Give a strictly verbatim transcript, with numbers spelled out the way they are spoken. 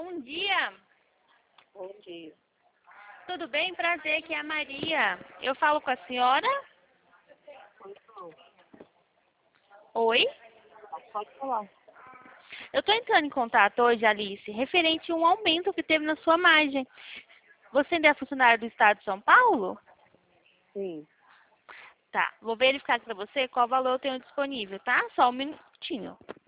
Bom dia. Bom dia. Tudo bem? Prazer, aqui é a Maria. Eu falo com a senhora? Oi? Pode falar. Eu estou entrando em contato hoje, Alice, referente a um aumento que teve na sua margem. Você ainda é funcionária do Estado de São Paulo? Sim. Tá, vou verificar aqui para você qual valor eu tenho disponível, tá? Só um minutinho.